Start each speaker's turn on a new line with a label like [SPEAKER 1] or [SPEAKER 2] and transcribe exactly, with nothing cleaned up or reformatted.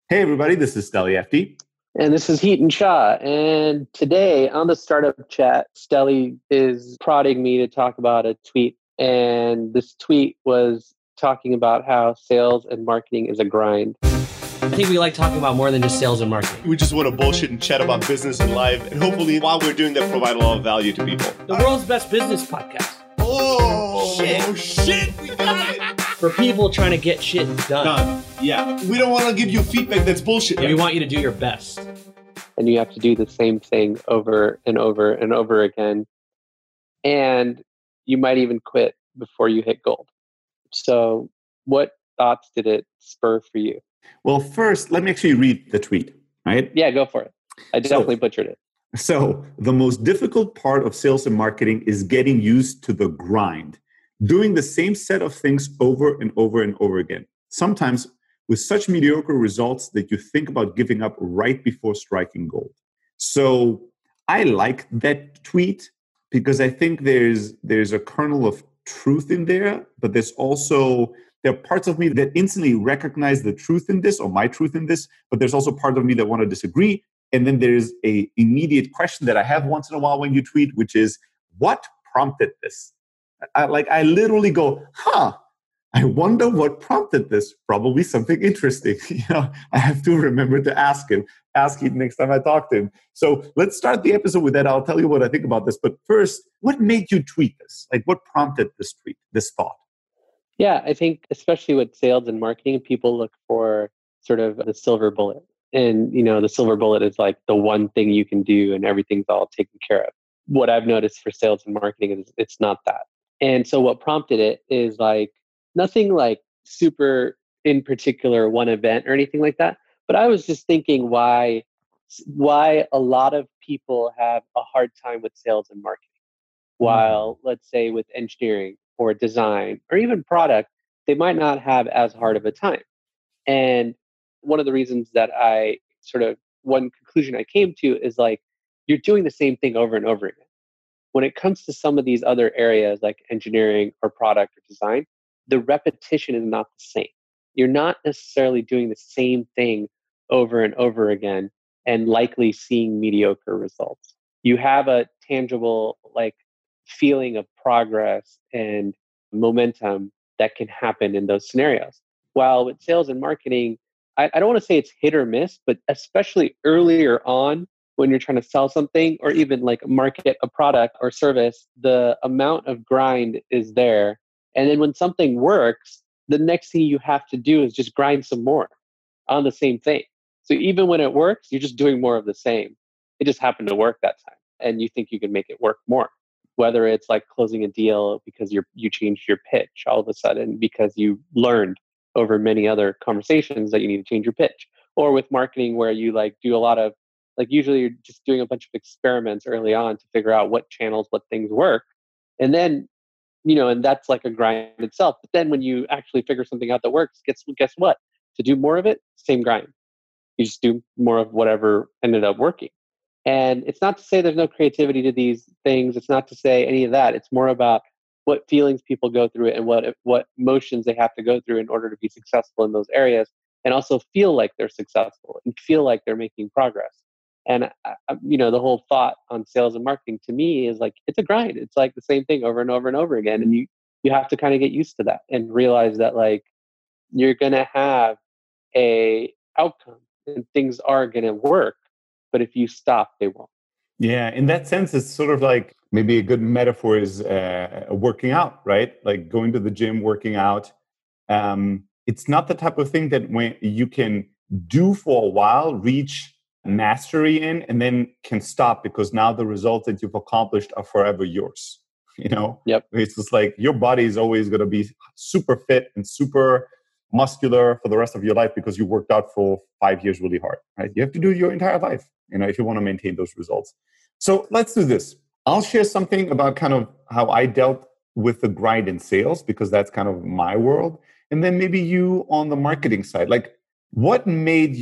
[SPEAKER 1] Hey, everybody, this is Steli F D.
[SPEAKER 2] And this is Heaton Shah. And today on the Startup Chat, Steli is prodding me to talk about a tweet. And this tweet was talking about how sales and marketing is a grind.
[SPEAKER 3] I think we like talking about more than just sales and marketing.
[SPEAKER 4] We just want to bullshit and chat about business and life. And hopefully, while we're doing that, provide a lot of value to people.
[SPEAKER 3] The world's best business podcast.
[SPEAKER 4] Oh,
[SPEAKER 3] shit.
[SPEAKER 4] shit. We got it.
[SPEAKER 3] For people trying to get shit done.
[SPEAKER 4] Done. Yeah. We don't want to give you feedback that's bullshit.
[SPEAKER 3] Yeah, we want you to do your best.
[SPEAKER 2] And you have to do the same thing over and over and over again. And you might even quit before you hit gold. So what thoughts did it spur for you?
[SPEAKER 1] Well, first, let me actually read the tweet, right?
[SPEAKER 2] Yeah, go for it. I definitely so, butchered it.
[SPEAKER 1] So the most difficult part of sales and marketing is getting used to the grind, doing the same set of things over and over and over again, sometimes with such mediocre results that you think about giving up right before striking gold. So I like that tweet because I think there's there's a kernel of truth in there, but there's also, there are parts of me that instantly recognize the truth in this or my truth in this, but there's also part of me that want to disagree. And then there's a immediate question that I have once in a while when you tweet, which is, what prompted this? I, like I literally go, huh, I wonder what prompted this. Probably something interesting. You know, I have to remember to ask him, ask him next time I talk to him. So let's start the episode with that. I'll tell you what I think about this. But first, what made you tweet this? Like what prompted this tweet, this thought?
[SPEAKER 2] Yeah, I think especially with sales and marketing, people look for sort of the silver bullet. And, you know, the silver bullet is like the one thing you can do and everything's all taken care of. What I've noticed for sales and marketing is it's not that. And so what prompted it is like nothing like super in particular one event or anything like that. But I was just thinking why, why a lot of people have a hard time with sales and marketing. While mm-hmm. let's say with engineering or design or even product, they might not have as hard of a time. And one of the reasons that I sort of, one conclusion I came to is like, you're doing the same thing over and over again. When it comes to some of these other areas like engineering or product or design, the repetition is not the same. You're not necessarily doing the same thing over and over again and likely seeing mediocre results. You have a tangible like feeling of progress and momentum that can happen in those scenarios. While with sales and marketing, I, I don't want to say it's hit or miss, but especially earlier on when you're trying to sell something or even like market a product or service, the amount of grind is there. And then when something works, the next thing you have to do is just grind some more on the same thing. So even when it works, you're just doing more of the same. It just happened to work that time. And you think you can make it work more. Whether it's like closing a deal because you're, you changed your pitch all of a sudden because you learned over many other conversations that you need to change your pitch. Or with marketing where you like do a lot of, like usually you're just doing a bunch of experiments early on to figure out what channels, what things work. And then, you know, and that's like a grind itself. But then when you actually figure something out that works, guess, guess what? To do more of it, same grind. You just do more of whatever ended up working. And it's not to say there's no creativity to these things. It's not to say any of that. It's more about what feelings people go through and what what emotions they have to go through in order to be successful in those areas and also feel like they're successful and feel like they're making progress. And, uh, you know, the whole thought on sales and marketing to me is like, it's a grind. It's like the same thing over and over and over again. And you, you have to kind of get used to that and realize that like, you're going to have a outcome and things are going to work. But if you stop, they won't.
[SPEAKER 1] Yeah, in that sense, it's sort of like maybe a good metaphor is uh, working out, right? Like going to the gym, working out. Um, it's not the type of thing that when you can do for a while, reach mastery in, and then can stop because now the results that you've accomplished are forever yours. You know,
[SPEAKER 2] yep.
[SPEAKER 1] It's just like your body is always going to be super fit and super muscular for the rest of your life because you worked out for five years really hard, right? You have to do it your entire life, you know, if you want to maintain those results. So let's do this. I'll share something about kind of how I dealt with the grind in sales because that's kind of my world. And then maybe you on the marketing side, like what made